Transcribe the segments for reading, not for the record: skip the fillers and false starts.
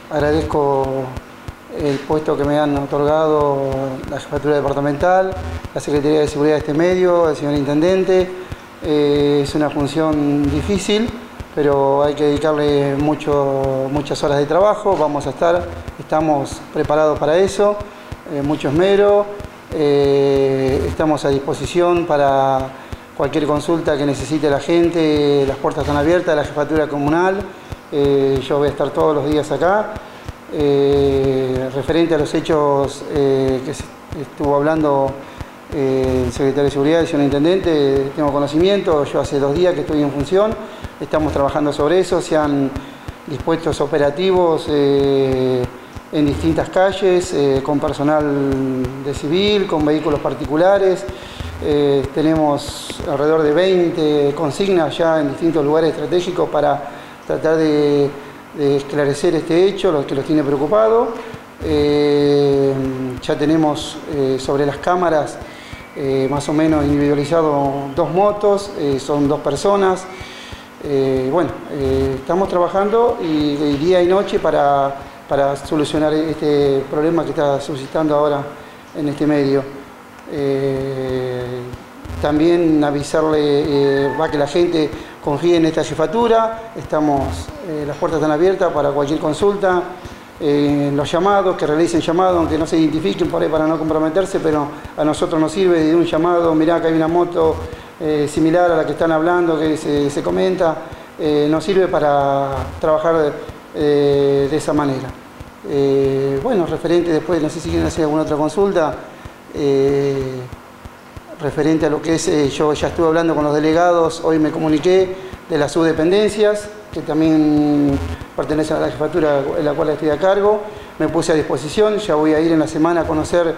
agradezco el puesto que me han otorgado la Jefatura Departamental, la Secretaría de Seguridad de este medio, el señor Intendente. Es una función difícil, pero hay que dedicarle muchas horas de trabajo. Estamos preparados para eso, mucho esmero. Estamos a disposición para cualquier consulta que necesite la gente. Las puertas están abiertas de la Jefatura Comunal. Yo voy a estar todos los días acá. Referente a los hechos que estuvo hablando el secretario de Seguridad y el señor Intendente, tengo conocimiento. Yo hace 2 días que estoy en función. Estamos trabajando sobre eso. Se han dispuesto operativos en distintas calles, con personal de civil, con vehículos particulares. Tenemos alrededor de 20 consignas ya en distintos lugares estratégicos para tratar de esclarecer este hecho, los que los tiene preocupado. Ya tenemos sobre las cámaras más o menos individualizado 2 motos, son 2 personas. Estamos trabajando día y noche para solucionar este problema que está suscitando ahora en este medio. También avisarle que la gente confíe en esta jefatura. Las puertas están abiertas para cualquier consulta. Los llamados, que realicen llamados, aunque no se identifiquen por ahí para no comprometerse, pero a nosotros nos sirve de un llamado. Mirá que hay una moto similar a la que están hablando, que se comenta. Nos sirve para trabajar de esa manera. Referente después, no sé si quieren hacer alguna otra consulta. Referente a lo que es, yo ya estuve hablando con los delegados, hoy me comuniqué de las subdependencias, que también pertenecen a la jefatura en la cual estoy a cargo. Me puse a disposición, ya voy a ir en la semana a conocer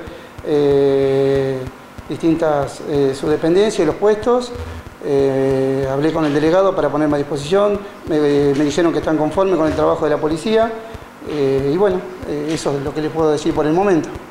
distintas subdependencias y los puestos. Hablé con el delegado para ponerme a disposición, me dijeron que están conformes con el trabajo de la policía. Eso es lo que les puedo decir por el momento.